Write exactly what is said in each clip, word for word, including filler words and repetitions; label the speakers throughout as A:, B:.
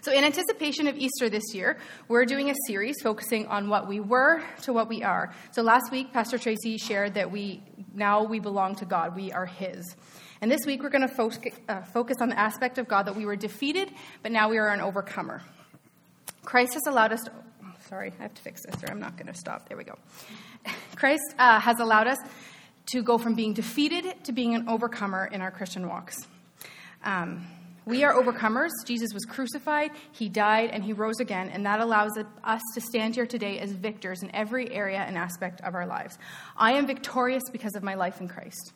A: So in anticipation of Easter this year, we're doing a series focusing on what we were to what we are. So last week, Pastor Tracy shared that we now we belong to God. We are his. And this week, we're going to fo- uh, focus on the aspect of God that we were defeated, but now we are an overcomer. Christ has allowed us to... Oh, sorry, I have to fix this, or I'm not going to stop. There we go. Christ uh, has allowed us to go from being defeated to being an overcomer in our Christian walks. Um... We are overcomers. Jesus was crucified, he died, and he rose again, and that allows us to stand here today as victors in every area and aspect of our lives. I am victorious because of my life in Christ.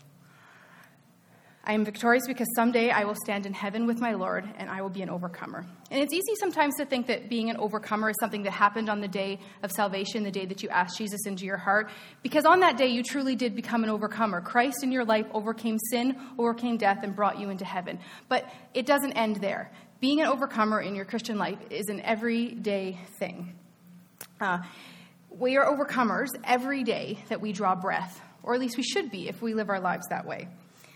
A: I am victorious because someday I will stand in heaven with my Lord, and I will be an overcomer. And it's easy sometimes to think that being an overcomer is something that happened on the day of salvation, the day that you asked Jesus into your heart, because on that day you truly did become an overcomer. Christ in your life overcame sin, overcame death, and brought you into heaven. But it doesn't end there. Being an overcomer in your Christian life is an everyday thing. Uh, we are overcomers every day that we draw breath, or at least we should be if we live our lives that way.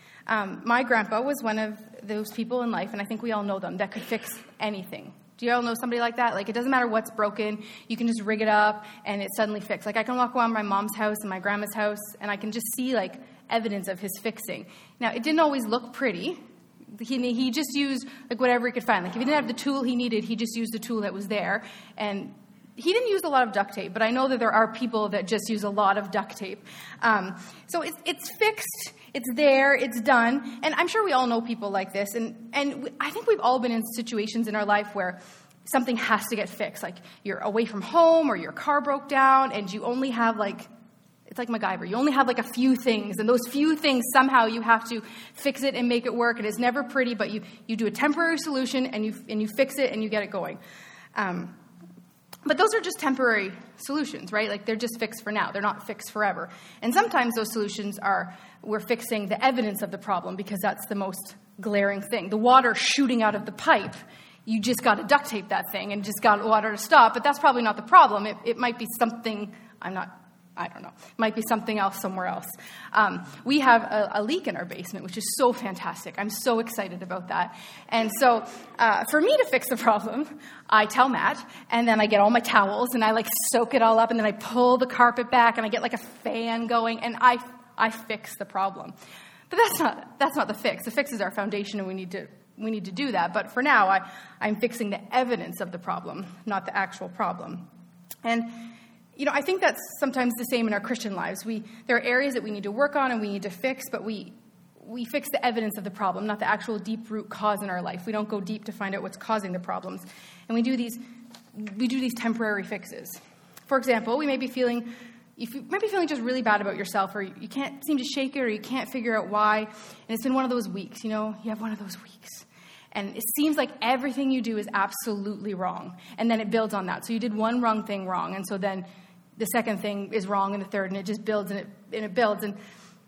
A: Um, my grandpa was one of those people in life, and I think we all know them, that could fix anything. Do you all know somebody like that? Like, it doesn't matter what's broken. You can just rig it up, and it's suddenly fixed. Like, I can walk around my mom's house and my grandma's house, and I can just see, like, evidence of his fixing. Now, it didn't always look pretty. He, he just used, like, whatever he could find. Like, if he didn't have the tool he needed, he just used the tool that was there. And he didn't use a lot of duct tape, but I know that there are people that just use a lot of duct tape. Um, so it's, it's fixed. It's there, it's done, and I'm sure we all know people like this, and, and I think we've all been in situations in our life where something has to get fixed, like you're away from home, or your car broke down, and you only have like, it's like MacGyver, you only have like a few things, and those few things, somehow you have to fix it and make it work, and it's never pretty, but you, you do a temporary solution, and you and you fix it, and you get it going. Um, But those are just temporary solutions, right? Like, they're just fixed for now. They're not fixed forever. And sometimes those solutions are, we're fixing the evidence of the problem because that's the most glaring thing. The water shooting out of the pipe, you just got to duct tape that thing and just got water to stop. But that's probably not the problem. It, it might be something, I'm not, I don't know. It might be something else somewhere else. Um, we have a, a leak in our basement, which is so fantastic. I'm so excited about that. And so uh, for me to fix the problem, I tell Matt, and then I get all my towels, and I like soak it all up, and then I pull the carpet back, and I get like a fan going, and I I fix the problem. But that's not that's not the fix. The fix is our foundation, and we need to we need to do that. But for now, I, I'm fixing the evidence of the problem, not the actual problem. And you know, I think that's sometimes the same in our Christian lives. We there are areas that we need to work on and we need to fix, but we we fix the evidence of the problem, not the actual deep root cause in our life. We don't go deep to find out what's causing the problems. And we do these we do these temporary fixes. For example, we may be feeling you might be feeling just really bad about yourself, or you can't seem to shake it, or you can't figure out why. And it's been one of those weeks, you know, you have one of those weeks. And it seems like everything you do is absolutely wrong. And then it builds on that. So you did one wrong thing wrong. And so then the second thing is wrong, and the third, and it just builds and it and it builds. And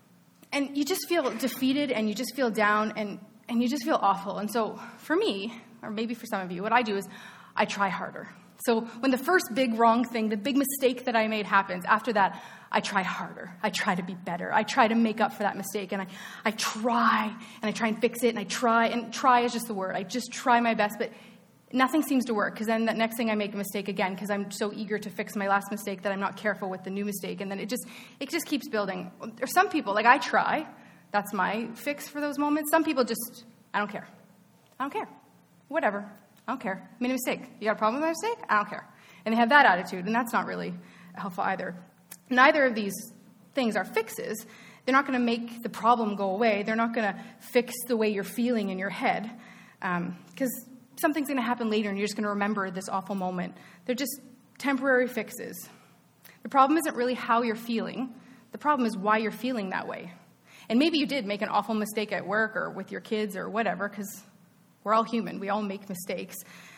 A: and you just feel defeated, and you just feel down, and, and you just feel awful. And so for me, or maybe for some of you, what I do is I try harder. So when the first big wrong thing, the big mistake that I made happens, after that, I try harder. I try to be better. I try to make up for that mistake, and I, I try, and I try and fix it, and I try, and try is just the word. I just try my best, but nothing seems to work, because then the next thing I make a mistake again, because I'm so eager to fix my last mistake that I'm not careful with the new mistake, and then it just it just keeps building. There's some people, like I try. That's my fix for those moments. Some people just, I don't care. I don't care. Whatever. I don't care. I made a mistake. You got a problem with my mistake? I don't care. And they have that attitude, and that's not really helpful either. Neither of these things are fixes. They're not going to make the problem go away. They're not going to fix the way you're feeling in your head, because um, something's going to happen later, and you're just going to remember this awful moment. They're just temporary fixes. The problem isn't really how you're feeling. The problem is why you're feeling that way. And maybe you did make an awful mistake at work or with your kids or whatever, because we're all human. We all make mistakes.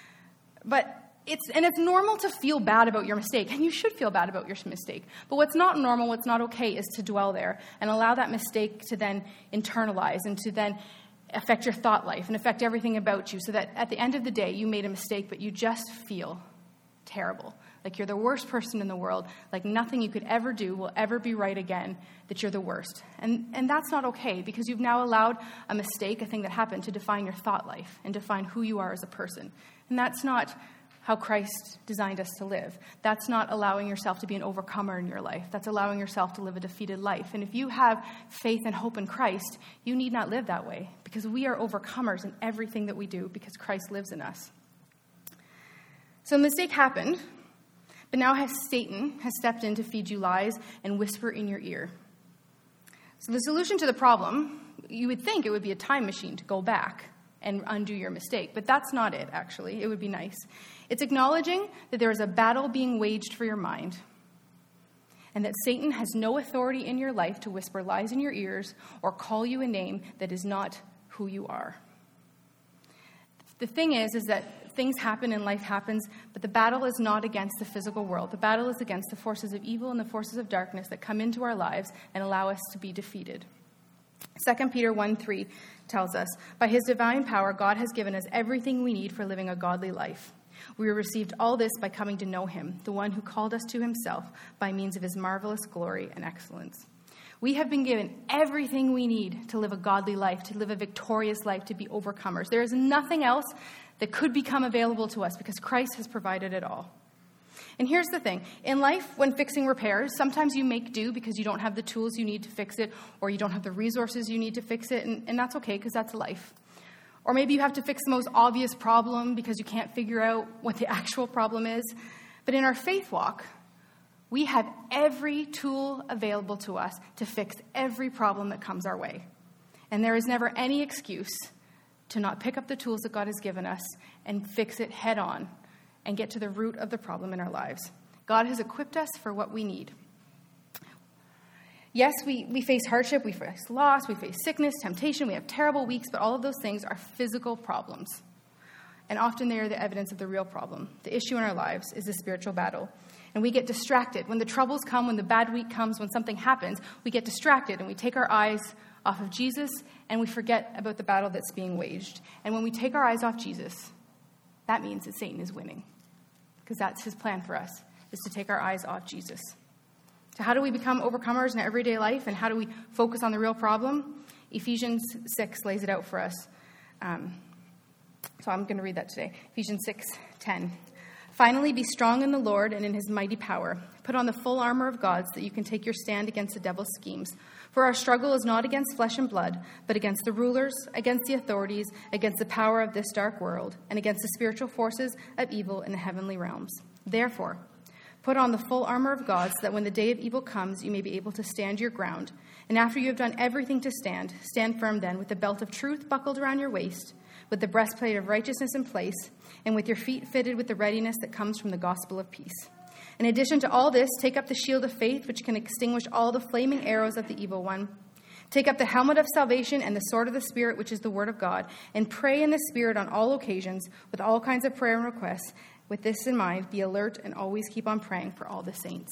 A: But it's and it's normal to feel bad about your mistake, and you should feel bad about your mistake. But what's not normal, what's not okay, is to dwell there and allow that mistake to then internalize and to then affect your thought life and affect everything about you, so that at the end of the day, you made a mistake, but you just feel terrible, like you're the worst person in the world, like nothing you could ever do will ever be right again, that you're the worst. And and that's not okay, because you've now allowed a mistake, a thing that happened, to define your thought life and define who you are as a person. And that's not how Christ designed us to live. That's not allowing yourself to be an overcomer in your life. That's allowing yourself to live a defeated life. And if you have faith and hope in Christ, you need not live that way, because we are overcomers in everything that we do because Christ lives in us. So a mistake happened, but now has Satan has stepped in to feed you lies and whisper in your ear. So the solution to the problem, you would think it would be a time machine to go back and undo your mistake, but that's not it, actually. It would be nice. It's acknowledging that there is a battle being waged for your mind, and that Satan has no authority in your life to whisper lies in your ears or call you a name that is not who you are. The thing is, is that things happen and life happens, but the battle is not against the physical world. The battle is against the forces of evil and the forces of darkness that come into our lives and allow us to be defeated. Second Peter one three tells us, by his divine power, God has given us everything we need for living a godly life. We received all this by coming to know him, the one who called us to himself by means of his marvelous glory and excellence. We have been given everything we need to live a godly life, to live a victorious life, to be overcomers. There is nothing else that could become available to us because Christ has provided it all. And here's the thing. In life, when fixing repairs, sometimes you make do because you don't have the tools you need to fix it, or you don't have the resources you need to fix it, and, and that's okay because that's life. Or maybe you have to fix the most obvious problem because you can't figure out what the actual problem is. But in our faith walk, we have every tool available to us to fix every problem that comes our way. And there is never any excuse to not pick up the tools that God has given us and fix it head on and get to the root of the problem in our lives. God has equipped us for what we need. Yes, we, we face hardship, we face loss, we face sickness, temptation, we have terrible weeks, but all of those things are physical problems. And often they are the evidence of the real problem. The issue in our lives is the spiritual battle. And we get distracted. When the troubles come, when the bad week comes, when something happens, we get distracted and we take our eyes off of Jesus and we forget about the battle that's being waged. And when we take our eyes off Jesus, that means that Satan is winning, because that's his plan for us, is to take our eyes off Jesus. So how do we become overcomers in our everyday life, and how do we focus on the real problem? Ephesians six lays it out for us. Um, so I'm going to read that today. Ephesians six ten. Finally, be strong in the Lord and in his mighty power. Put on the full armor of God so that you can take your stand against the devil's schemes. For our struggle is not against flesh and blood, but against the rulers, against the authorities, against the power of this dark world, and against the spiritual forces of evil in the heavenly realms. Therefore, put on the full armor of God so that when the day of evil comes, you may be able to stand your ground. And after you have done everything to stand, stand firm then with the belt of truth buckled around your waist, with the breastplate of righteousness in place, and with your feet fitted with the readiness that comes from the gospel of peace. In addition to all this, take up the shield of faith, which can extinguish all the flaming arrows of the evil one. Take up the helmet of salvation and the sword of the Spirit, which is the word of God, and pray in the Spirit on all occasions with all kinds of prayer and requests. With this in mind, be alert and always keep on praying for all the saints.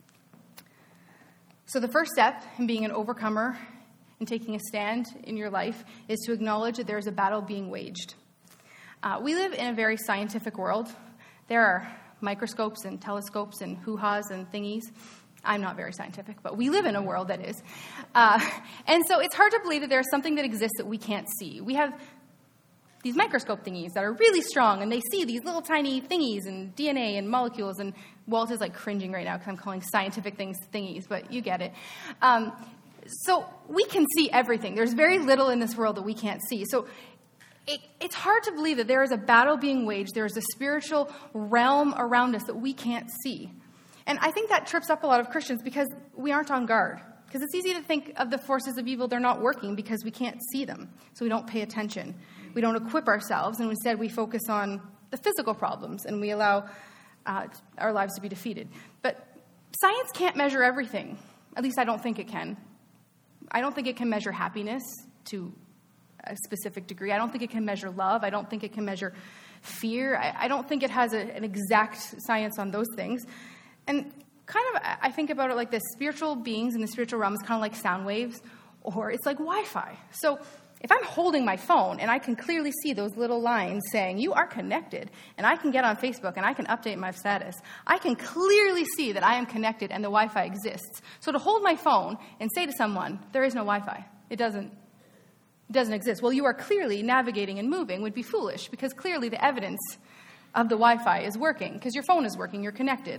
A: So the first step in being an overcomer and taking a stand in your life is to acknowledge that there is a battle being waged. Uh, we live in a very scientific world. There are microscopes and telescopes and hoo-has and thingies. I'm not very scientific, but we live in a world that is. Uh, and so it's hard to believe that there's something that exists that we can't see. We have these microscope thingies that are really strong, and they see these little tiny thingies and D N A and molecules, and Walt is like cringing right now because I'm calling scientific things thingies, but you get it. Um, so we can see everything. There's very little in this world that we can't see. So It, it's hard to believe that there is a battle being waged. There is a spiritual realm around us that we can't see. And I think that trips up a lot of Christians because we aren't on guard. Because it's easy to think of the forces of evil, they're not working because we can't see them. So we don't pay attention. We don't equip ourselves, and instead we focus on the physical problems, and we allow uh, our lives to be defeated. But science can't measure everything. At least I don't think it can. I don't think it can measure happiness to a specific degree. I don't think it can measure love. I don't think it can measure fear. I, I don't think it has a, an exact science on those things. And kind of, I think about it like this. Spiritual beings in the spiritual realm is kind of like sound waves, or it's like Wi-Fi. So if I'm holding my phone and I can clearly see those little lines saying, you are connected, and I can get on Facebook and I can update my status, I can clearly see that I am connected and the Wi-Fi exists. So to hold my phone and say to someone, there is no Wi-Fi, it doesn't, it doesn't exist. Well, you are clearly navigating and moving would be foolish, because clearly the evidence of the Wi-Fi is working, because your phone is working, you're connected.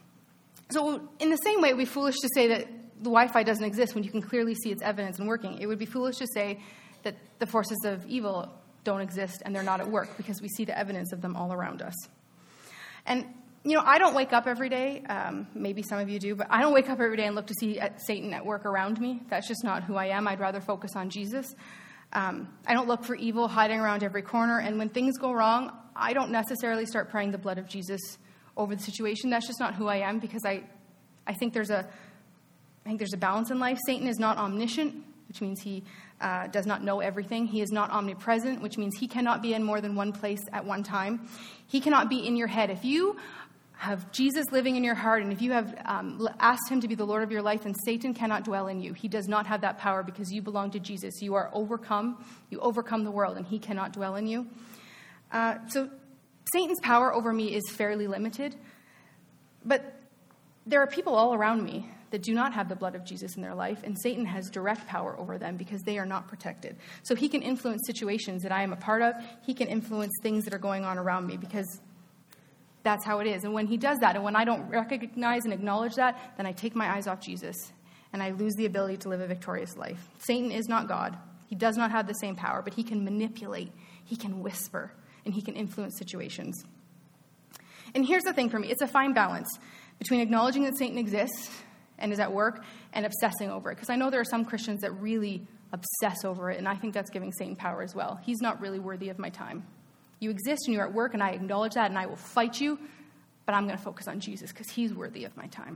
A: So in the same way, it would be foolish to say that the Wi-Fi doesn't exist when you can clearly see its evidence and working. It would be foolish to say that the forces of evil don't exist and they're not at work, because we see the evidence of them all around us. And, you know, I don't wake up every day, um, maybe some of you do, but I don't wake up every day and look to see Satan at work around me. That's just not who I am. I'd rather focus on Jesus. Um, I don't look for evil hiding around every corner, and when things go wrong, I don't necessarily start praying the blood of Jesus over the situation. That's just not who I am, because I, I think there's a, I think there's a balance in life. Satan is not omniscient, which means he uh, does not know everything. He is not omnipresent, which means he cannot be in more than one place at one time. He cannot be in your head. If you have Jesus living in your heart, and if you have um, asked him to be the Lord of your life, then Satan cannot dwell in you. He does not have that power, because you belong to Jesus. You are overcome. You overcome the world, and he cannot dwell in you. Uh, so Satan's power over me is fairly limited, but there are people all around me that do not have the blood of Jesus in their life, and Satan has direct power over them because they are not protected. So he can influence situations that I am a part of. He can influence things that are going on around me, because that's how it is. And when he does that, and when I don't recognize and acknowledge that, then I take my eyes off Jesus, and I lose the ability to live a victorious life. Satan is not God. He does not have the same power, but he can manipulate, he can whisper, and he can influence situations. And here's the thing for me. It's a fine balance between acknowledging that Satan exists and is at work and obsessing over it. Because I know there are some Christians that really obsess over it, and I think that's giving Satan power as well. He's not really worthy of my time. You exist and you're at work, and I acknowledge that, and I will fight you, but I'm going to focus on Jesus because he's worthy of my time.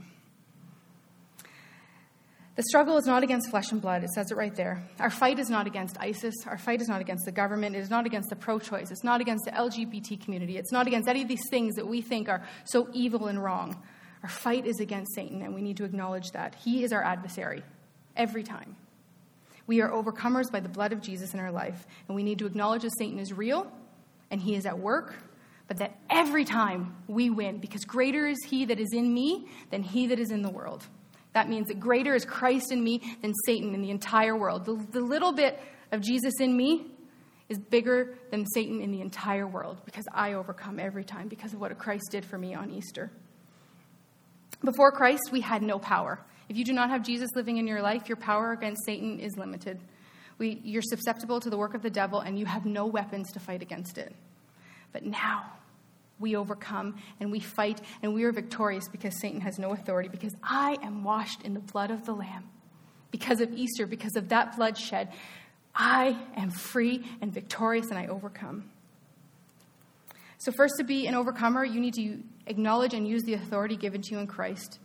A: The struggle is not against flesh and blood. It says it right there. Our fight is not against ISIS. Our fight is not against the government. It is not against the pro-choice. It's not against the L G B T community. It's not against any of these things that we think are so evil and wrong. Our fight is against Satan, and we need to acknowledge that. He is our adversary every time. We are overcomers by the blood of Jesus in our life, and we need to acknowledge that Satan is real and he is at work, but that every time we win, because greater is he that is in me than he that is in the world. That means that greater is Christ in me than Satan in the entire world. The, the little bit of Jesus in me is bigger than Satan in the entire world, because I overcome every time because of what Christ did for me on Easter. Before Christ, we had no power. If you do not have Jesus living in your life, your power against Satan is limited. We, you're susceptible to the work of the devil, and you have no weapons to fight against it. But now we overcome, and we fight, and we are victorious because Satan has no authority, because I am washed in the blood of the Lamb. Because of Easter, because of that blood shed, I am free and victorious, and I overcome. So first, to be an overcomer, you need to acknowledge and use the authority given to you in Christ.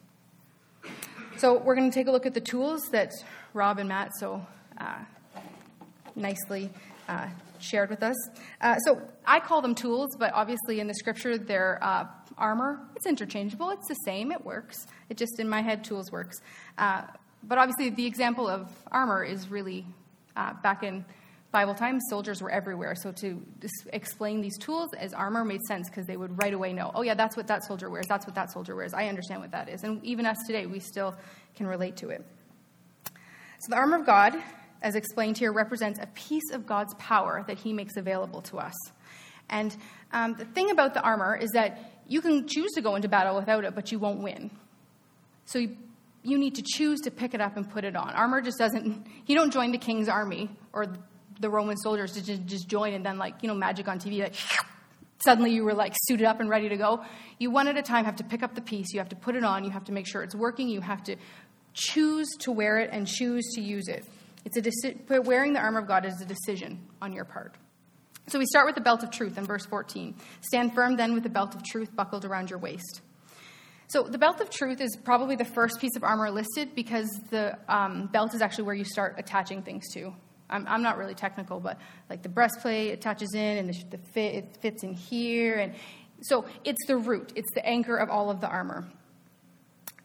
A: So we're going to take a look at the tools that Rob and Matt so uh, nicely uh, shared with us. Uh, so I call them tools, but obviously in the scripture they're uh, armor. It's interchangeable. It's the same. It works. It just, in my head, tools works. Uh, but obviously the example of armor is really uh, back in Bible times, soldiers were everywhere. So to dis- explain these tools as armor made sense, because they would right away know, oh yeah, that's what that soldier wears. That's what that soldier wears. I understand what that is. And even us today, we still can relate to it. So the armor of God, as explained here, represents a piece of God's power that he makes available to us. And um, the thing about the armor is that you can choose to go into battle without it, but you won't win. So you, you need to choose to pick it up and put it on. Armor just doesn't, you don't join the king's army or the Roman soldiers to just, just join and then, like, you know, magic on T V, like suddenly you were like suited up and ready to go. You one at a time have to pick up the piece. You have to put it on. You have to make sure it's working. You have to choose to wear it and choose to use it. It's a deci- wearing the armor of God is a decision on your part. So we start with the belt of truth in verse fourteen. Stand firm then with the belt of truth buckled around your waist. So the belt of truth is probably the first piece of armor listed, because the um, belt is actually where you start attaching things to. I'm, I'm not really technical, but like the breastplate attaches in, and the, the fit it fits in here, and so it's the root. It's the anchor of all of the armor.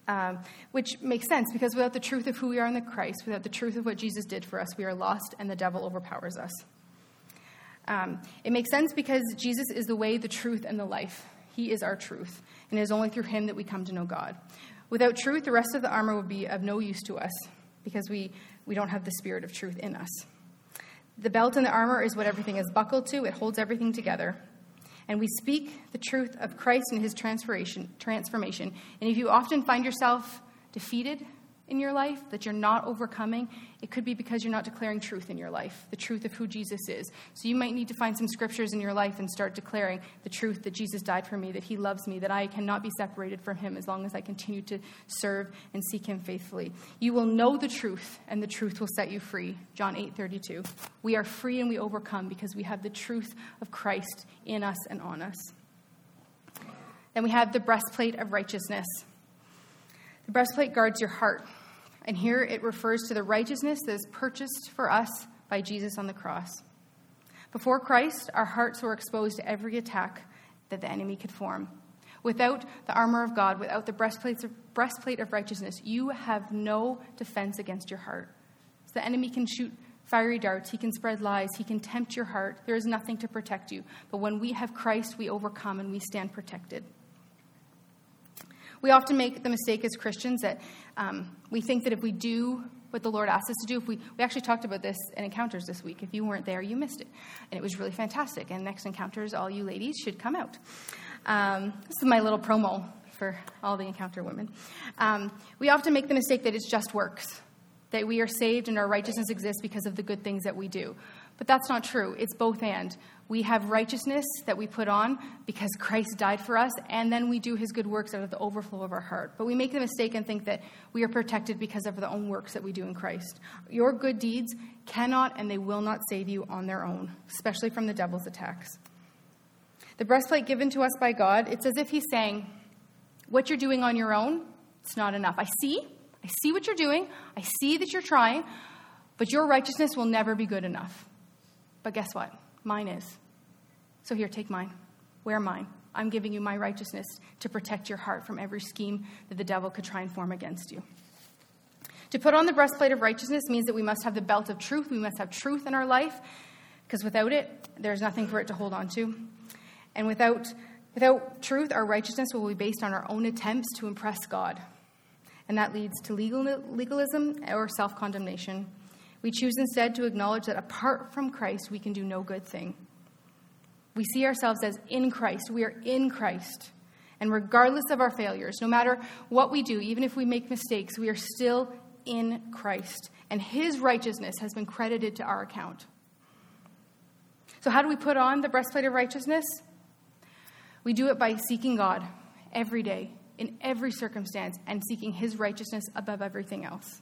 A: Um, which makes sense, because without the truth of who we are in the Christ, without the truth of what Jesus did for us, we are lost and the devil overpowers us. Um, it makes sense because Jesus is the way, the truth, and the life. He is our truth, and it is only through him that we come to know God. Without truth, the rest of the armor would be of no use to us because we, we don't have the spirit of truth in us. The belt and the armor is what everything is buckled to. It holds everything together. And we speak the truth of Christ and his transformation. transformation. And if you often find yourself defeated in your life, that you're not overcoming, it could be because you're not declaring truth in your life, the truth of who Jesus is. So you might need to find some scriptures in your life and start declaring the truth that Jesus died for me, that he loves me, that I cannot be separated from him as long as I continue to serve and seek him faithfully. You will know the truth, and the truth will set you free. John eight thirty-two. We are free and we overcome because we have the truth of Christ in us and on us. Then we have the breastplate of righteousness. The breastplate guards your heart. And here it refers to the righteousness that is purchased for us by Jesus on the cross. Before Christ, our hearts were exposed to every attack that the enemy could form. Without the armor of God, without the breastplate of, breastplate of righteousness, you have no defense against your heart. So the enemy can shoot fiery darts, he can spread lies, he can tempt your heart. There is nothing to protect you. But when we have Christ, we overcome and we stand protected. We often make the mistake as Christians that um, we think that if we do what the Lord asks us to do, if we, we actually talked about this in Encounters this week. If you weren't there, you missed it. And it was really fantastic. And next Encounters, all you ladies should come out. Um, this is my little promo for all the Encounter women. Um, we often make the mistake that it's just works, that we are saved and our righteousness exists because of the good things that we do. But that's not true. It's both and. We have righteousness that we put on because Christ died for us, and then we do his good works out of the overflow of our heart. But we make the mistake and think that we are protected because of the own works that we do in Christ. Your good deeds cannot and they will not save you on their own, especially from the devil's attacks. The breastplate given to us by God, it's as if he's saying, what you're doing on your own, it's not enough. I see, I see what you're doing. I see that you're trying, but your righteousness will never be good enough. But guess what? Mine is. So here, take mine. Wear mine. I'm giving you my righteousness to protect your heart from every scheme that the devil could try and form against you. To put on the breastplate of righteousness means that we must have the belt of truth. We must have truth in our life, because without it, there's nothing for it to hold on to. And without, without truth, our righteousness will be based on our own attempts to impress God. And that leads to legal, legalism or self-condemnation. We choose instead to acknowledge that apart from Christ, we can do no good thing. We see ourselves as in Christ. We are in Christ. And regardless of our failures, no matter what we do, even if we make mistakes, we are still in Christ. And his righteousness has been credited to our account. So how do we put on the breastplate of righteousness? We do it by seeking God every day, in every circumstance, and seeking his righteousness above everything else.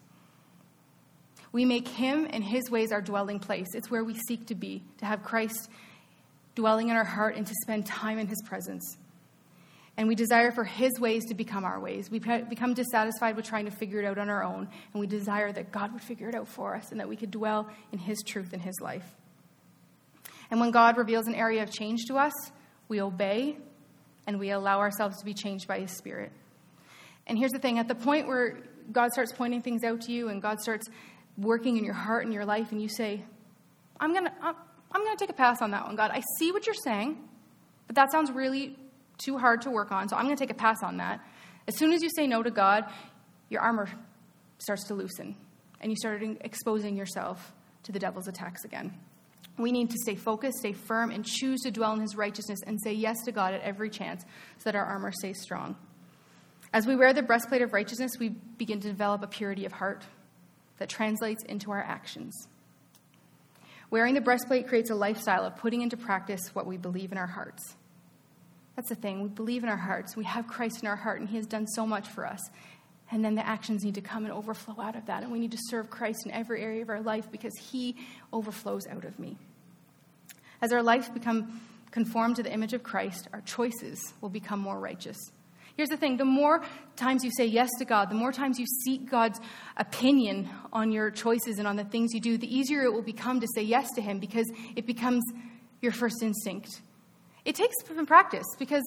A: We make him and his ways our dwelling place. It's where we seek to be, to have Christ dwelling in our heart and to spend time in his presence. And we desire for his ways to become our ways. We become dissatisfied with trying to figure it out on our own, and we desire that God would figure it out for us and that we could dwell in his truth in his life. And when God reveals an area of change to us, we obey and we allow ourselves to be changed by his Spirit. And here's the thing, at the point where God starts pointing things out to you and God starts working in your heart and your life, and you say, I'm going to I'm going to take a pass on that one, God. I see what you're saying, but that sounds really too hard to work on, so I'm going to take a pass on that. As soon as you say no to God, your armor starts to loosen, and you start exposing yourself to the devil's attacks again. We need to stay focused, stay firm, and choose to dwell in his righteousness and say yes to God at every chance so that our armor stays strong. As we wear the breastplate of righteousness, we begin to develop a purity of heart that translates into our actions. Wearing the breastplate creates a lifestyle of putting into practice what we believe in our hearts. That's the thing. We believe in our hearts. We have Christ in our heart, and he has done so much for us. And then the actions need to come and overflow out of that. And we need to serve Christ in every area of our life because he overflows out of me. As our life become conformed to the image of Christ, our choices will become more righteous. Here's the thing. The more times you say yes to God, the more times you seek God's opinion on your choices and on the things you do, the easier it will become to say yes to him because it becomes your first instinct. It takes some practice because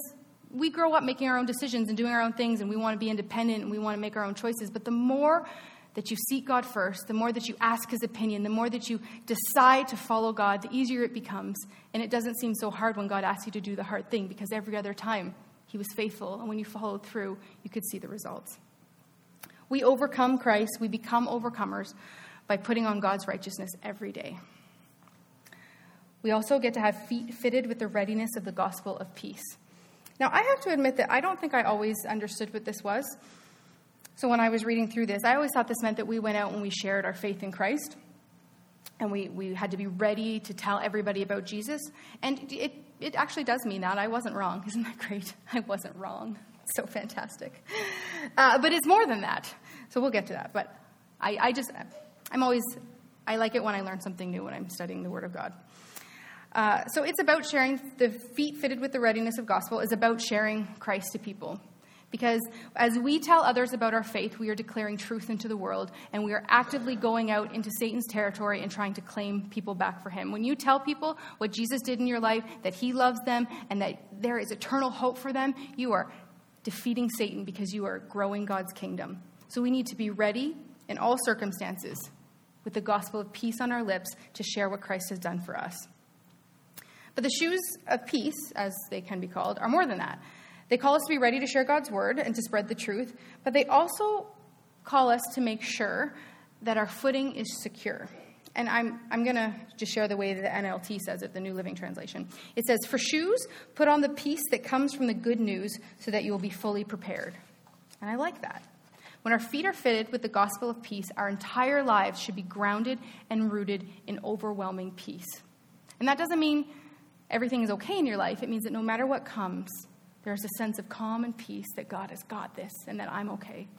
A: we grow up making our own decisions and doing our own things, and we want to be independent and we want to make our own choices. But the more that you seek God first, the more that you ask his opinion, the more that you decide to follow God, the easier it becomes. And it doesn't seem so hard when God asks you to do the hard thing, because every other time he was faithful. And when you followed through, you could see the results. We overcome Christ. We become overcomers by putting on God's righteousness every day. We also get to have feet fitted with the readiness of the gospel of peace. Now, I have to admit that I don't think I always understood what this was. So when I was reading through this, I always thought this meant that we went out and we shared our faith in Christ. And we, we had to be ready to tell everybody about Jesus. And it, it actually does mean that. I wasn't wrong. Isn't that great? I wasn't wrong. So fantastic. Uh, but it's more than that. So we'll get to that. But I, I just, I'm always, I like it when I learn something new when I'm studying the Word of God. Uh, so it's about sharing, the feet fitted with the readiness of gospel is about sharing Christ to people. Because as we tell others about our faith, we are declaring truth into the world, and we are actively going out into Satan's territory and trying to claim people back for him. When you tell people what Jesus did in your life, that he loves them, and that there is eternal hope for them, you are defeating Satan because you are growing God's kingdom. So we need to be ready in all circumstances with the gospel of peace on our lips to share what Christ has done for us. But the shoes of peace, as they can be called, are more than that. They call us to be ready to share God's word and to spread the truth, but they also call us to make sure that our footing is secure. And I'm I'm going to just share the way that the N L T says it, the New Living Translation. It says, "For shoes, put on the peace that comes from the good news so that you will be fully prepared." And I like that. When our feet are fitted with the gospel of peace, our entire lives should be grounded and rooted in overwhelming peace. And that doesn't mean everything is okay in your life. It means that no matter what comes, there's a sense of calm and peace that God has got this and that I'm okay.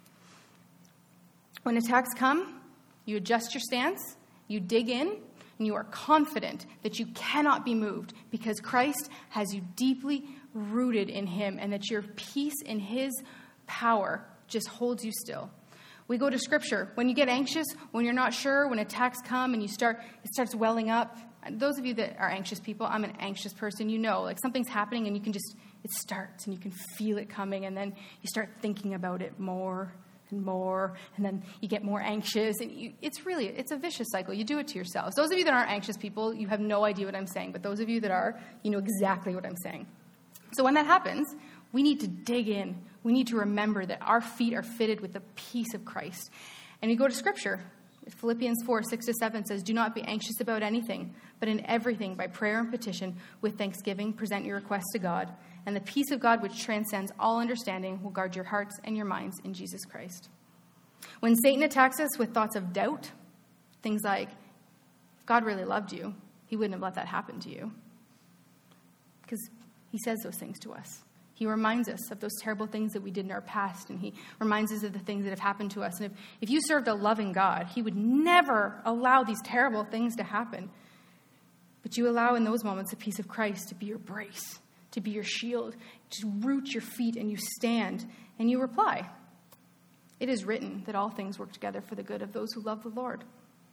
A: When attacks come, you adjust your stance, you dig in, and you are confident that you cannot be moved because Christ has you deeply rooted in him, and that your peace in his power just holds you still. We go to Scripture. When you get anxious, when you're not sure, when attacks come and you start, it starts welling up. Those of you that are anxious people, I'm an anxious person, you know, like something's happening and you can just, it starts and you can feel it coming, and then you start thinking about it more and more, and then you get more anxious, and you, it's really, it's a vicious cycle. You do it to yourselves. Those of you that aren't anxious people, you have no idea what I'm saying, but those of you that are, you know exactly what I'm saying. So when that happens, we need to dig in. We need to remember that our feet are fitted with the peace of Christ. And we go to Scripture. Philippians four, six to seven says, "Do not be anxious about anything, but in everything, by prayer and petition, with thanksgiving, present your requests to God. And the peace of God, which transcends all understanding, will guard your hearts and your minds in Jesus Christ." When Satan attacks us with thoughts of doubt, things like, if God really loved you, he wouldn't have let that happen to you. Because he says those things to us. He reminds us of those terrible things that we did in our past, and he reminds us of the things that have happened to us. And if, if you served a loving God, he would never allow these terrible things to happen. But you allow in those moments the peace of Christ to be your brace, to be your shield, to root your feet, and you stand, and you reply, "It is written that all things work together for the good of those who love the Lord,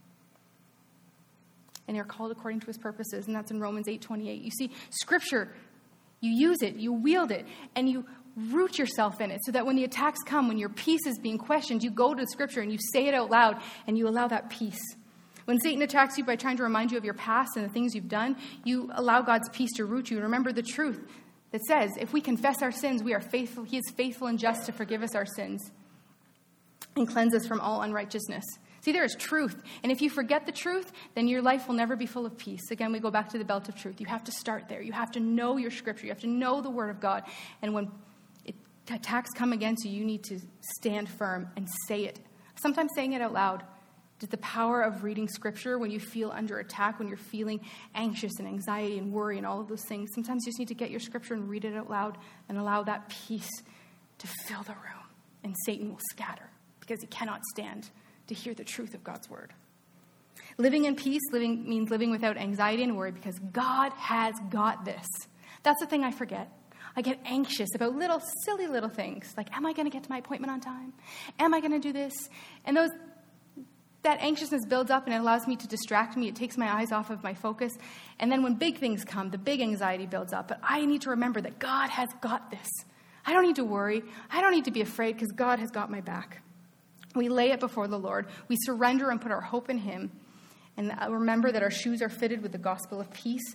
A: and are called according to his purposes." And that's in Romans eight twenty-eight. You see, Scripture, you use it, you wield it, and you root yourself in it so that when the attacks come, when your peace is being questioned, you go to Scripture and you say it out loud and you allow that peace. When Satan attacks you by trying to remind you of your past and the things you've done, you allow God's peace to root you and remember the truth that says, if we confess our sins, we are faithful. He is faithful and just to forgive us our sins and cleanse us from all unrighteousness. See, there is truth. And if you forget the truth, then your life will never be full of peace. Again, we go back to the belt of truth. You have to start there. You have to know your Scripture. You have to know the Word of God. And when it, attacks come against you, you need to stand firm and say it. Sometimes saying it out loud. Does the power of reading Scripture when you feel under attack, when you're feeling anxious and anxiety and worry and all of those things, sometimes you just need to get your Scripture and read it out loud and allow that peace to fill the room. And Satan will scatter because he cannot stand to hear the truth of God's word. Living in peace living means living without anxiety and worry because God has got this. That's the thing I forget. I get anxious about little, silly little things. Like, am I going to get to my appointment on time? Am I going to do this? And those, that anxiousness builds up and it allows me to distract me. It takes my eyes off of my focus. And then when big things come, the big anxiety builds up. But I need to remember that God has got this. I don't need to worry. I don't need to be afraid because God has got my back. We lay it before the Lord. We surrender and put our hope in him. And remember that our shoes are fitted with the gospel of peace.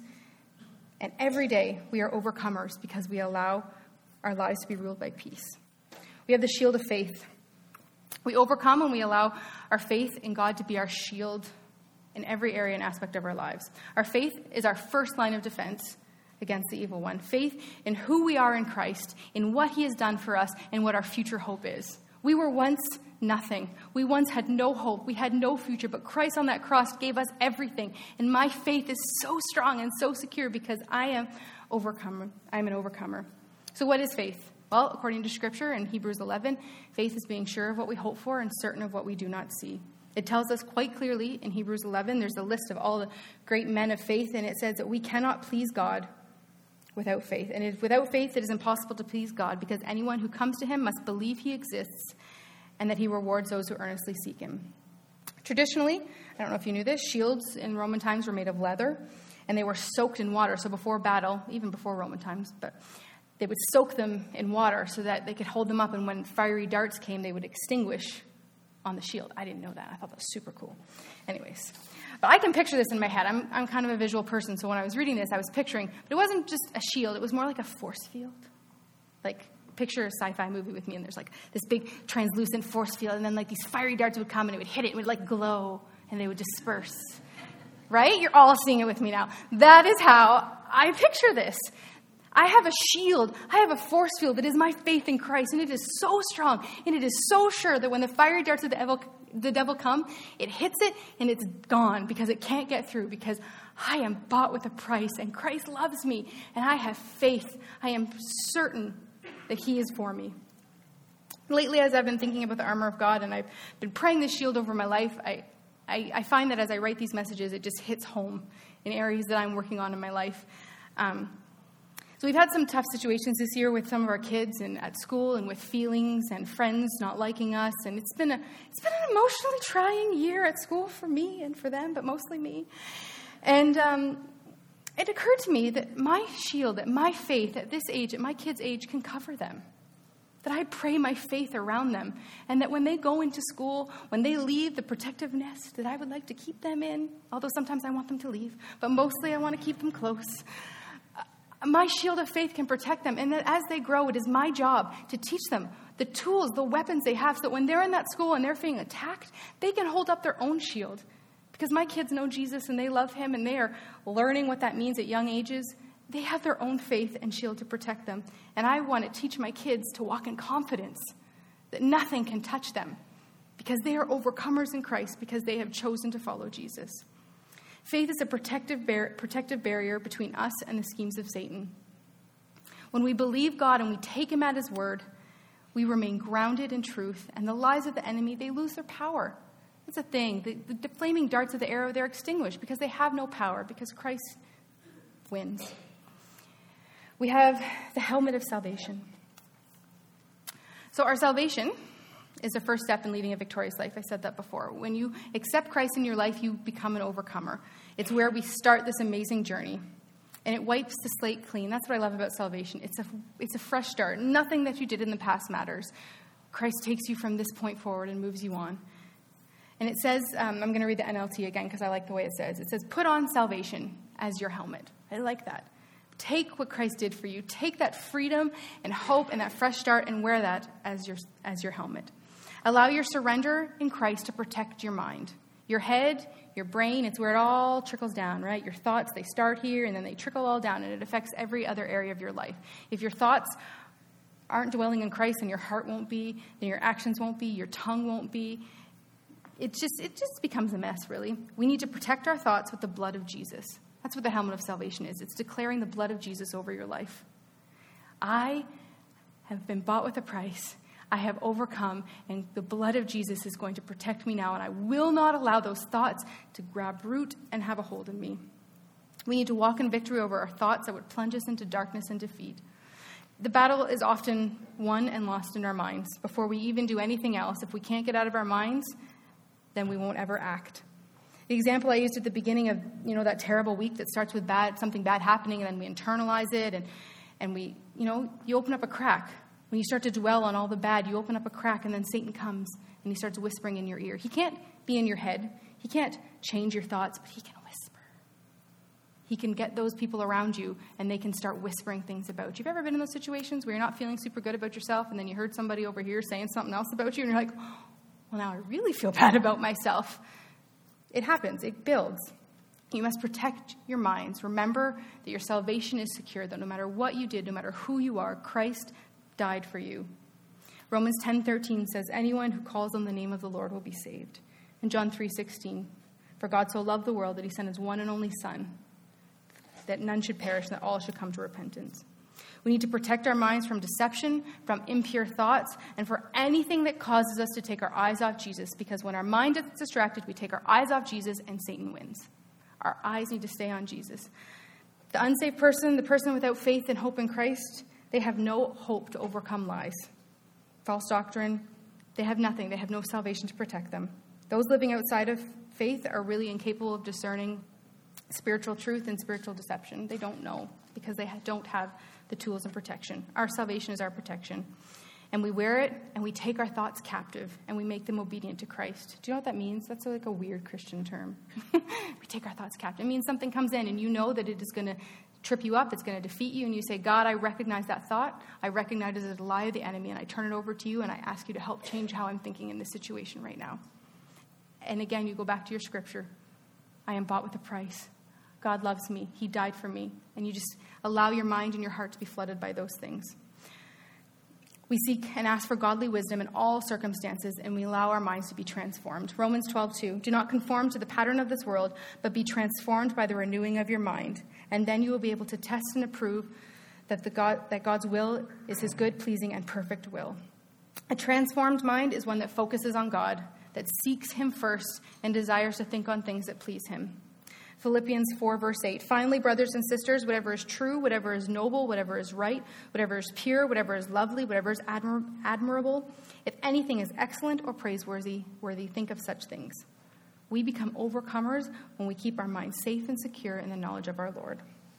A: And every day we are overcomers because we allow our lives to be ruled by peace. We have the shield of faith. We overcome when we allow our faith in God to be our shield in every area and aspect of our lives. Our faith is our first line of defense against the evil one. Faith in who we are in Christ, in what he has done for us, and what our future hope is. We were once nothing. We once had no hope. We had no future, but Christ on that cross gave us everything. And my faith is so strong and so secure because I am overcomer. I'm an overcomer. So what is faith? Well, according to Scripture in Hebrews eleven, faith is being sure of what we hope for and certain of what we do not see. It tells us quite clearly in Hebrews eleven, there's a list of all the great men of faith, and it says that we cannot please God without faith. And if without faith, it is impossible to please God because anyone who comes to him must believe he exists and that he rewards those who earnestly seek him. Traditionally, I don't know if you knew this, shields in Roman times were made of leather, and they were soaked in water. So before battle, even before Roman times, but they would soak them in water so that they could hold them up, and when fiery darts came, they would extinguish on the shield. I didn't know that. I thought that was super cool. Anyways, but I can picture this in my head. I'm I'm kind of a visual person, so when I was reading this, I was picturing, but it wasn't just a shield. It was more like a force field. Like, picture a sci-fi movie with me, and there's like this big translucent force field, and then like these fiery darts would come, and it would hit it, it would like glow, and they would disperse. Right? You're all seeing it with me now. That is how I picture this. I have a shield. I have a force field that is my faith in Christ, and it is so strong, and it is so sure that when the fiery darts of the devil, the devil come, it hits it, and it's gone because it can't get through because I am bought with a price, and Christ loves me, and I have faith. I am certain that he is for me. Lately, as I've been thinking about the armor of God, and I've been praying this shield over my life, I, I, I find that as I write these messages, it just hits home in areas that I'm working on in my life. Um, So we've had some tough situations this year with some of our kids and at school and with feelings and friends not liking us. And it's been a it's been an emotionally trying year at school for me and for them, but mostly me. And um, it occurred to me that my shield, that my faith at this age, at my kids' age, can cover them. That I pray my faith around them. And that when they go into school, when they leave the protective nest that I would like to keep them in, although sometimes I want them to leave, but mostly I want to keep them close. My shield of faith can protect them. And that as they grow, it is my job to teach them the tools, the weapons they have, so that when they're in that school and they're being attacked, they can hold up their own shield. Because my kids know Jesus and they love him and they are learning what that means at young ages. They have their own faith and shield to protect them. And I want to teach my kids to walk in confidence that nothing can touch them because they are overcomers in Christ because they have chosen to follow Jesus. Faith is a protective, bar- protective barrier between us and the schemes of Satan. When we believe God and we take him at his word, we remain grounded in truth, and the lies of the enemy, they lose their power. It's a thing. The, the, the flaming darts of the arrow, they're extinguished because they have no power, because Christ wins. We have the helmet of salvation. So our salvation is the first step in leading a victorious life. I said that before. When you accept Christ in your life, you become an overcomer. It's where we start this amazing journey. And it wipes the slate clean. That's what I love about salvation. It's a, it's a fresh start. Nothing that you did in the past matters. Christ takes you from this point forward and moves you on. And it says, um, I'm going to read the N L T again because I like the way it says. It says, put on salvation as your helmet. I like that. Take what Christ did for you. Take that freedom and hope and that fresh start and wear that as your as your helmet. Allow your surrender in Christ to protect your mind. Your head, your brain, it's where it all trickles down, right? Your thoughts, they start here and then they trickle all down, and it affects every other area of your life. If your thoughts aren't dwelling in Christ, then your heart won't be, then your actions won't be, your tongue won't be. It just it just becomes a mess, really. We need to protect our thoughts with the blood of Jesus. That's what the helmet of salvation is. It's declaring the blood of Jesus over your life. I have been bought with a price. I have overcome, and the blood of Jesus is going to protect me now, and I will not allow those thoughts to grab root and have a hold in me. We need to walk in victory over our thoughts that would plunge us into darkness and defeat. The battle is often won and lost in our minds. Before we even do anything else, if we can't get out of our minds, then we won't ever act. The example I used at the beginning of, you know, that terrible week that starts with bad, something bad happening, and then we internalize it, and, and we, you know, you open up a crack. When you start to dwell on all the bad, you open up a crack, and then Satan comes, and he starts whispering in your ear. He can't be in your head. He can't change your thoughts, but he can whisper. He can get those people around you, and they can start whispering things about you. Have you ever been in those situations where you're not feeling super good about yourself, and then you heard somebody over here saying something else about you, and you're like, well, now I really feel bad about myself. It happens. It builds. You must protect your minds. Remember that your salvation is secure, that no matter what you did, no matter who you are, Christ died for you. Romans ten thirteen says, anyone who calls on the name of the Lord will be saved. And John three sixteen, for God so loved the world that he sent his one and only Son, that none should perish, and that all should come to repentance. We need to protect our minds from deception, from impure thoughts, and for anything that causes us to take our eyes off Jesus, because when our mind is distracted, we take our eyes off Jesus and Satan wins. Our eyes need to stay on Jesus. The unsaved person, the person without faith and hope in Christ, they have no hope to overcome lies. False doctrine, they have nothing. They have no salvation to protect them. Those living outside of faith are really incapable of discerning spiritual truth and spiritual deception. They don't know because they don't have the tools and protection. Our salvation is our protection. And we wear it, and we take our thoughts captive, and we make them obedient to Christ. Do you know what that means? That's like a weird Christian term. We take our thoughts captive. It means something comes in, and you know that it is going to trip you up. It's going to defeat you, and you say, God, I recognize that thought. I recognize it as a lie of the enemy, and I turn it over to you, and I ask you to help change how I'm thinking in this situation right now. And again, you go back to your scripture. I am bought with a price. God loves me. He died for me. And you just allow your mind and your heart to be flooded by those things. We seek and ask for godly wisdom in all circumstances, and we allow our minds to be transformed. Romans twelve two, do not conform to the pattern of this world, but be transformed by the renewing of your mind. And then you will be able to test and approve that, the God, that God's will is his good, pleasing, and perfect will. A transformed mind is one that focuses on God, that seeks him first, and desires to think on things that please him. Philippians four, verse eight. Finally, brothers and sisters, whatever is true, whatever is noble, whatever is right, whatever is pure, whatever is lovely, whatever is admir- admirable, if anything is excellent or praiseworthy, worthy, think of such things. We become overcomers when we keep our minds safe and secure in the knowledge of our Lord.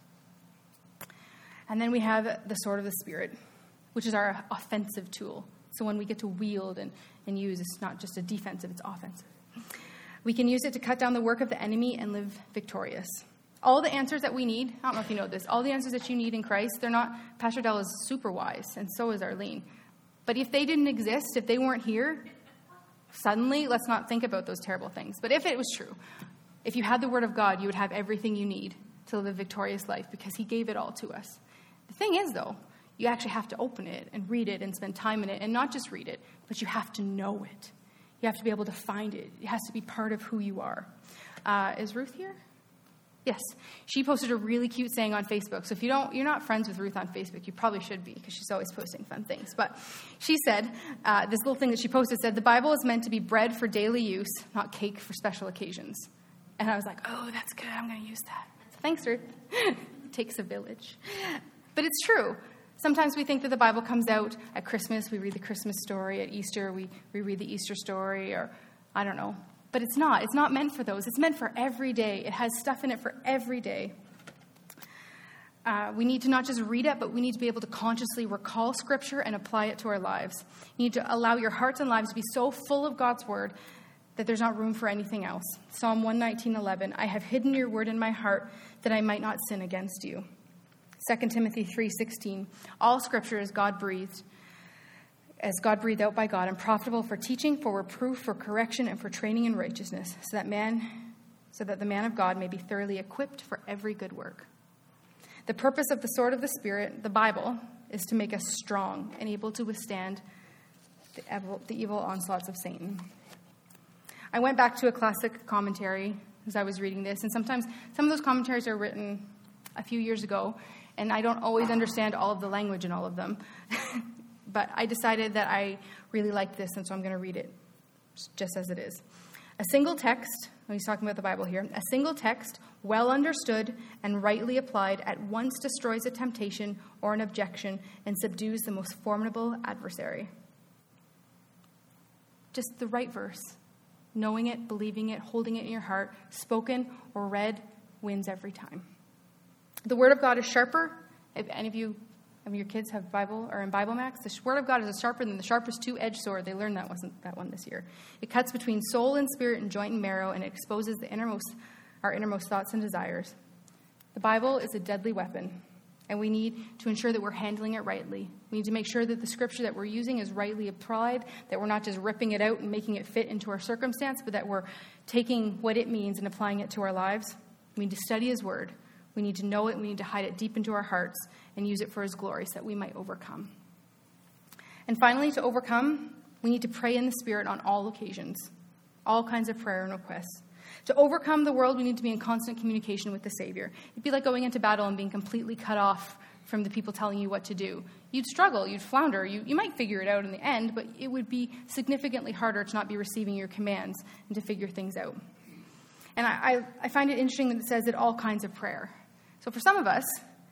A: And then we have the sword of the Spirit, which is our offensive tool. So when we get to wield and, and use, it's not just a defensive, it's offensive. We can use it to cut down the work of the enemy and live victorious. All the answers that we need, I don't know if you know this, all the answers that you need in Christ, they're not, Pastor Dell is super wise, and so is Arlene. But if they didn't exist, if they weren't here, suddenly, let's not think about those terrible things. But if it was true, if you had the Word of God, you would have everything you need to live a victorious life because he gave it all to us. The thing is, though, you actually have to open it and read it and spend time in it, and not just read it, but you have to know it. You have to be able to find it. It has to be part of who you are. Uh, is Ruth here? Yes. She posted a really cute saying on Facebook. So if you don't, you're not friends with Ruth on Facebook, you probably should be because she's always posting fun things. But she said, uh, this little thing that she posted said, the Bible is meant to be bread for daily use, not cake for special occasions. And I was like, oh, that's good. I'm going to use that. Thanks, Ruth. Takes a village. But it's true. Sometimes we think that the Bible comes out at Christmas. We read the Christmas story. At Easter, we, we read the Easter story, or I don't know. But it's not. It's not meant for those. It's meant for every day. It has stuff in it for every day. Uh, we need to not just read it, but we need to be able to consciously recall Scripture and apply it to our lives. You need to allow your hearts and lives to be so full of God's Word that there's not room for anything else. Psalm one nineteen eleven, I have hidden your word in my heart that I might not sin against you. Second Timothy three sixteen, all Scripture is God-breathed, as God breathed out by God, and profitable for teaching, for reproof, for correction, and for training in righteousness, so that man, so that the man of God may be thoroughly equipped for every good work. The purpose of the sword of the Spirit, the Bible, is to make us strong and able to withstand the evil, the evil onslaughts of Satan. I went back to a classic commentary as I was reading this, and sometimes some of those commentaries are written a few years ago, and I don't always understand all of the language in all of them. But I decided that I really liked this, and so I'm going to read it just as it is. A single text, when he's talking about the Bible here, a single text, well understood and rightly applied, at once destroys a temptation or an objection and subdues the most formidable adversary. Just the right verse. Knowing it, believing it, holding it in your heart, spoken or read, wins every time. The Word of God is sharper. If any of you, of your kids have Bible or in Bible Max, the Word of God is sharper than the sharpest two-edged sword. They learned that wasn't that one this year. It cuts between soul and spirit and joint and marrow, and it exposes the innermost, our innermost thoughts and desires. The Bible is a deadly weapon, and we need to ensure that we're handling it rightly. We need to make sure that the scripture that we're using is rightly applied, that we're not just ripping it out and making it fit into our circumstance, but that we're taking what it means and applying it to our lives. We need to study his word. We need to know it. We need to hide it deep into our hearts and use it for his glory so that we might overcome. And finally, to overcome, we need to pray in the Spirit on all occasions, all kinds of prayer and requests. To overcome the world, we need to be in constant communication with the Savior. It'd be like going into battle and being completely cut off from the people telling you what to do. You'd struggle, you'd flounder, you, you might figure it out in the end, but it would be significantly harder to not be receiving your commands and to figure things out. And I, I, I find it interesting that it says that all kinds of prayer. So for some of us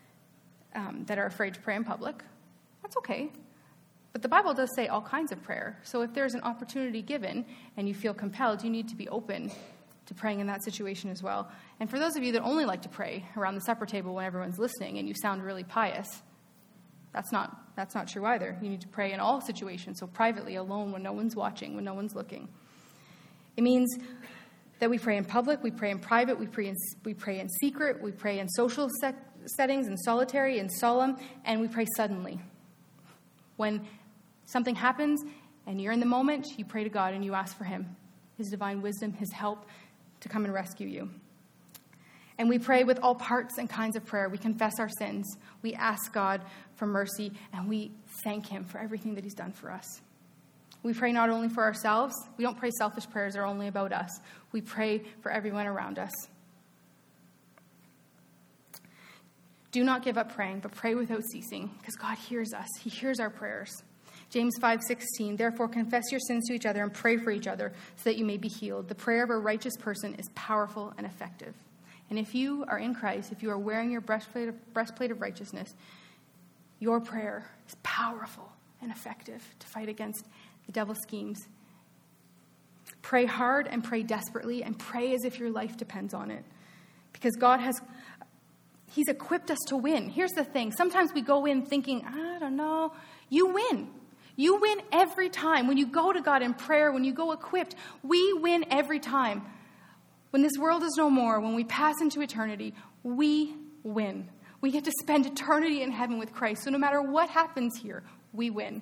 A: um, that are afraid to pray in public, that's okay. But the Bible does say all kinds of prayer. So if there's an opportunity given and you feel compelled, you need to be open to praying in that situation as well. And for those of you that only like to pray around the supper table when everyone's listening and you sound really pious, that's not that's not true either. You need to pray in all situations, so privately, alone, when no one's watching, when no one's looking. It means that we pray in public, we pray in private, we pray in, we pray in secret, we pray in social set, settings, in solitary, in solemn, and we pray suddenly. When something happens and you're in the moment, you pray to God and you ask for him, his divine wisdom, his help to come and rescue you. And we pray with all parts and kinds of prayer. We confess our sins. We ask God for mercy, and we thank him for everything that he's done for us. We pray not only for ourselves. We don't pray selfish prayers that are only about us. We pray for everyone around us. Do not give up praying, but pray without ceasing, because God hears us. He hears our prayers. James five sixteen, therefore confess your sins to each other and pray for each other so that you may be healed. The prayer of a righteous person is powerful and effective. And if you are in Christ, if you are wearing your breastplate of, breastplate of righteousness, your prayer is powerful and effective to fight against the devil's schemes. Pray hard and pray desperately and pray as if your life depends on it. Because God has, he's equipped us to win. Here's the thing. Sometimes we go in thinking, I don't know. You win. You win every time. When you go to God in prayer, when you go equipped, we win every time. When this world is no more, when we pass into eternity, we win. We get to spend eternity in heaven with Christ. So no matter what happens here, we win.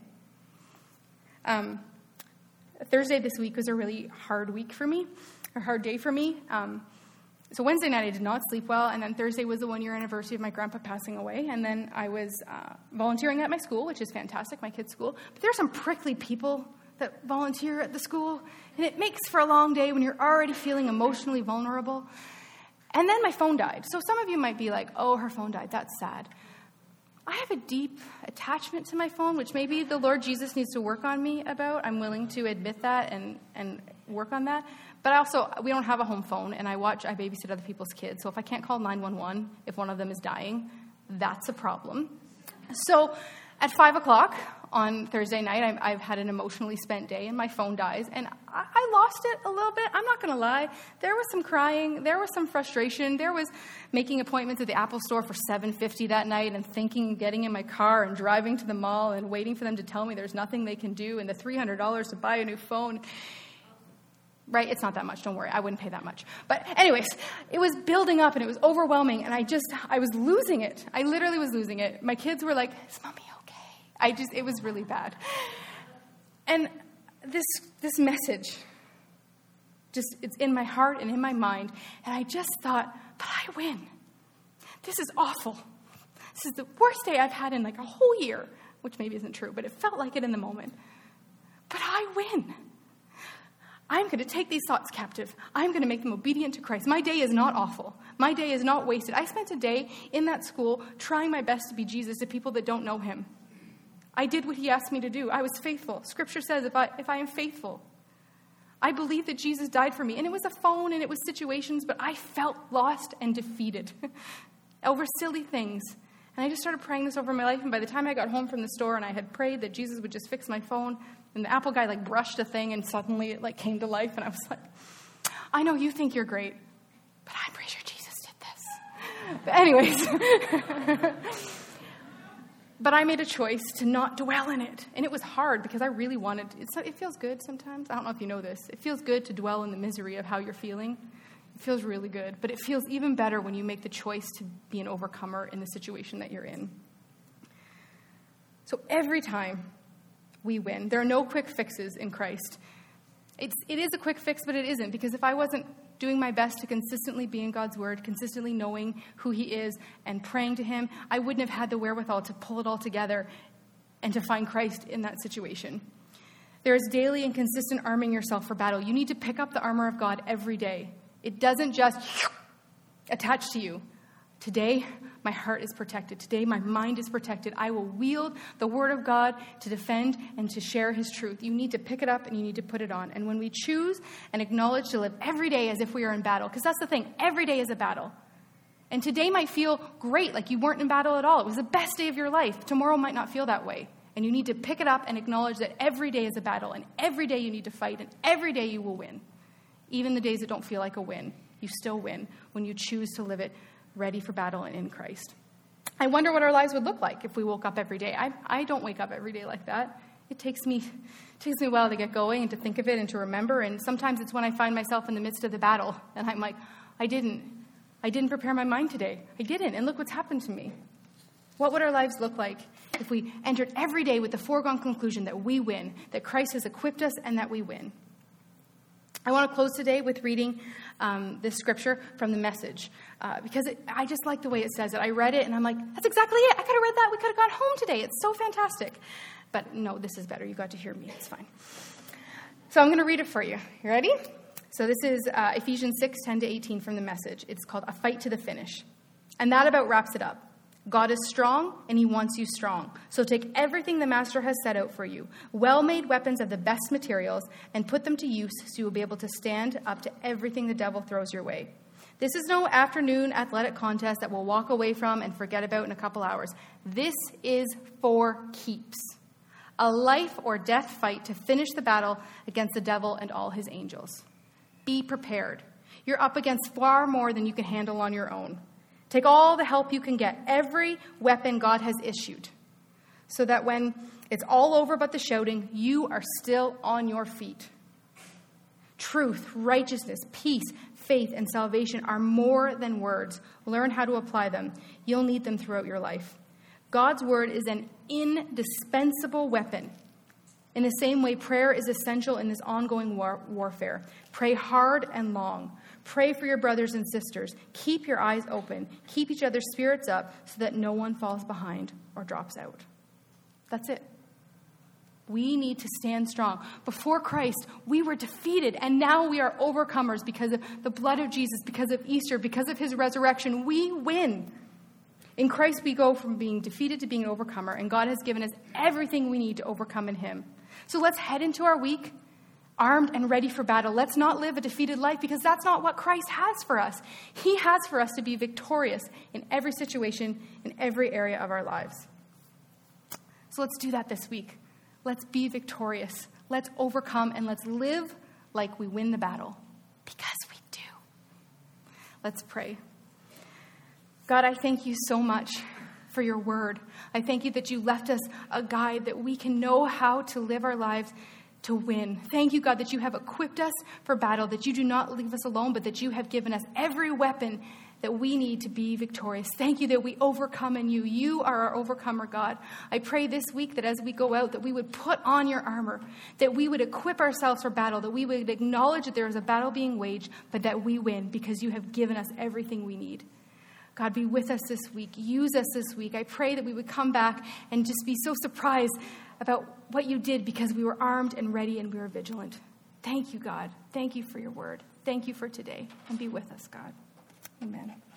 A: Um, Thursday this week was a really hard week for me, a hard day for me. Um, so Wednesday night I did not sleep well, and then Thursday was the one-year anniversary of my grandpa passing away, and then I was uh, volunteering at my school, which is fantastic, my kids' school. But there's some prickly people that volunteer at the school, and it makes for a long day when you're already feeling emotionally vulnerable. And then my phone died. So some of you might be like, oh, her phone died. That's sad. I have a deep attachment to my phone, which maybe the Lord Jesus needs to work on me about. I'm willing to admit that and, and work on that. But also, we don't have a home phone, and I watch, I babysit other people's kids. So if I can't call nine one one if one of them is dying, that's a problem. So at five o'clock on Thursday night, I've, I've had an emotionally spent day, and my phone dies. And I, I lost it a little bit. I'm not going to lie. There was some crying. There was some frustration. There was making appointments at the Apple store for seven fifty that night and thinking, getting in my car and driving to the mall and waiting for them to tell me there's nothing they can do and the three hundred dollars to buy a new phone. Right? It's not that much. Don't worry. I wouldn't pay that much. But anyways, it was building up and it was overwhelming. And I just, I was losing it. I literally was losing it. My kids were like, is mommy okay? I just, it was really bad. And this, this message, just, it's in my heart and in my mind. And I just thought, but I win. This is awful. This is the worst day I've had in like a whole year, which maybe isn't true, but it felt like it in the moment. But I win. I'm going to take these thoughts captive. I'm going to make them obedient to Christ. My day is not awful. My day is not wasted. I spent a day in that school trying my best to be Jesus to people that don't know him. I did what he asked me to do. I was faithful. Scripture says if I, if I am faithful, I believe that Jesus died for me. And it was a phone and it was situations, but I felt lost and defeated over silly things. And I just started praying this over my life. And by the time I got home from the store and I had prayed that Jesus would just fix my phone, and the Apple guy like brushed a thing and suddenly it like came to life. And I was like, I know you think you're great, but I'm pretty sure Jesus did this. But anyways, but I made a choice to not dwell in it. And it was hard because I really wanted, it's, it feels good sometimes. I don't know if you know this. It feels good to dwell in the misery of how you're feeling. It feels really good. But it feels even better when you make the choice to be an overcomer in the situation that you're in. So every time we win, there are no quick fixes in Christ. It's, it is a quick fix, but it isn't. Because if I wasn't doing my best to consistently be in God's word, consistently knowing who he is and praying to him, I wouldn't have had the wherewithal to pull it all together and to find Christ in that situation. There is daily and consistent arming yourself for battle. You need to pick up the armor of God every day. It doesn't just attach to you. Today, my heart is protected. Today, my mind is protected. I will wield the word of God to defend and to share his truth. You need to pick it up and you need to put it on. And when we choose and acknowledge to live every day as if we are in battle, because that's the thing, every day is a battle. And today might feel great, like you weren't in battle at all. It was the best day of your life. Tomorrow might not feel that way. And you need to pick it up and acknowledge that every day is a battle, and every day you need to fight, and every day you will win. Even the days that don't feel like a win, you still win when you choose to live it ready for battle and in Christ. I wonder what our lives would look like if we woke up every day. I, I don't wake up every day like that. It takes me it takes me a while to get going and to think of it and to remember. And sometimes it's when I find myself in the midst of the battle and I'm like, I didn't. I didn't prepare my mind today. I didn't. And look what's happened to me. What would our lives look like if we entered every day with the foregone conclusion that we win, that Christ has equipped us and that we win? I want to close today with reading um, this scripture from the Message, uh, because it, I just like the way it says it. I read it, and I'm like, that's exactly it. I could have read that. We could have gone home today. It's so fantastic. But no, this is better. You got to hear me. It's fine. So I'm going to read it for you. You ready? So this is uh, Ephesians six, ten to eighteen from the Message. It's called A Fight to the Finish. And that about wraps it up. God is strong, and he wants you strong. So take everything the Master has set out for you, well-made weapons of the best materials, and put them to use so you will be able to stand up to everything the devil throws your way. This is no afternoon athletic contest that we'll walk away from and forget about in a couple hours. This is for keeps. A life or death fight to finish the battle against the devil and all his angels. Be prepared. You're up against far more than you can handle on your own. Take all the help you can get, every weapon God has issued, so that when it's all over but the shouting, you are still on your feet. Truth, righteousness, peace, faith, and salvation are more than words. Learn how to apply them. You'll need them throughout your life. God's word is an indispensable weapon. In the same way, prayer is essential in this ongoing war- warfare. Pray hard and long. Pray for your brothers and sisters. Keep your eyes open. Keep each other's spirits up so that no one falls behind or drops out. That's it. We need to stand strong. Before Christ, we were defeated, and now we are overcomers because of the blood of Jesus, because of Easter, because of his resurrection. We win. In Christ, we go from being defeated to being an overcomer, and God has given us everything we need to overcome in him. So let's head into our week armed and ready for battle. Let's not live a defeated life, because that's not what Christ has for us. He has for us to be victorious in every situation, in every area of our lives. So let's do that this week. Let's be victorious. Let's overcome, and let's live like we win the battle, because we do. Let's pray. God, I thank you so much for your word. I thank you that you left us a guide that we can know how to live our lives to win. Thank you, God, that you have equipped us for battle, that you do not leave us alone, but that you have given us every weapon that we need to be victorious. Thank you that we overcome in you. You are our overcomer, God. I pray this week that as we go out, that we would put on your armor, that we would equip ourselves for battle, that we would acknowledge that there is a battle being waged, but that we win because you have given us everything we need. God, be with us this week. Use us this week. I pray that we would come back and just be so surprised about what you did because we were armed and ready and we were vigilant. Thank you, God. Thank you for your word. Thank you for today. And be with us, God. Amen.